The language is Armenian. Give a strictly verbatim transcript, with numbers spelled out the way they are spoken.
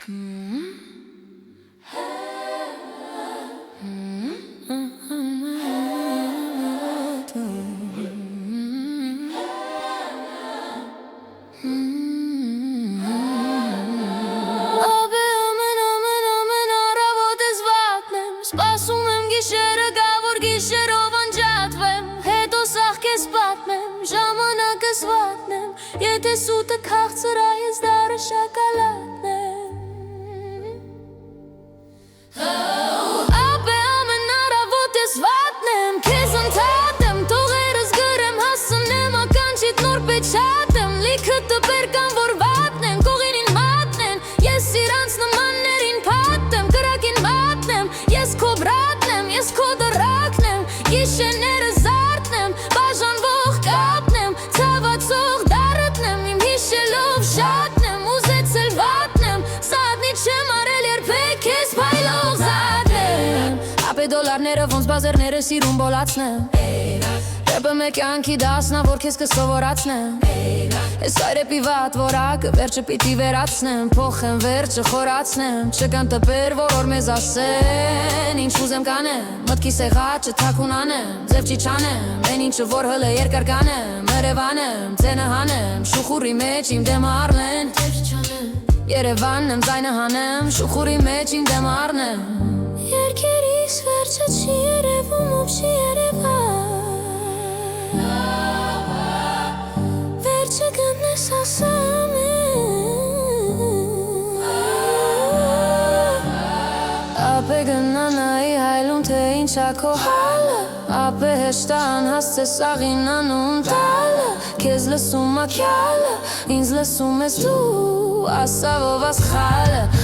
Սպասում եմ գիշերը գա, որ գիշերով անջատվեմ, հետո սաղ կեզ պատմեմ, ժամանակս վատնեմ, եթե սուտը քաղցր ա, ես դարը շակալատն եմ։ Ապե ամեն առավոտ ես վատնեմ, քեզ ընդհատեմ, տողերս գրեմ, հասնեմ, ականջիդ նոր պեչատեմ, լիքը տպեր կան, որ վատնեն, կողինին մատնեն, ես իրանց նմաններին պատեմ, կրակին մատնեմ, ես քո բրատն եմ, ես քո դռակն եմ, գիշերները զարդն եմ, բաժանվող կապն եմ, ցավացող դարդն եմ, իմ հիշելով շատն եմ, ուզեցել վատն եմ, սատնի չեմ արել երբեք, քեզ փայլող զատն եմ, ապե դոլարները ոնց բազերները սիրուն բոլացնեմ, Ռեպը մեկ յանքի դասնա, որ քեզ կսովորացնեմ, Ես այրեպի վատ որակը վերջը պիտի վերացնեմ, Փոխեմ վերջը խորացնեմ, չկան տպեր, որ որ մեզ ասեն, Ինչ ուզեմ կանեմ, մտքի սեղաճը թաքուն անեմ, ձև չի չանեմ, են ինչը որ հլը երկար կանեմ, Երևանեմ, ձենը հանեմ, շուխուրի մեջ իմ դեմը առնեն, Երևանն եմ ձայնը հանեմ, շուխուրի մեջ իմ դեմը առնեմ, Երկերիս վերջը չի երևում, ով չի երևան, Վերջը գտնես ասեմ Ապե գնանայի հայլում, թե ինչա քո հալը Ապե հեշտան հասցես աղին անուն տալը Քեզ լսում ակյալը, ինձ լսում ես դու, ասավով ասխալը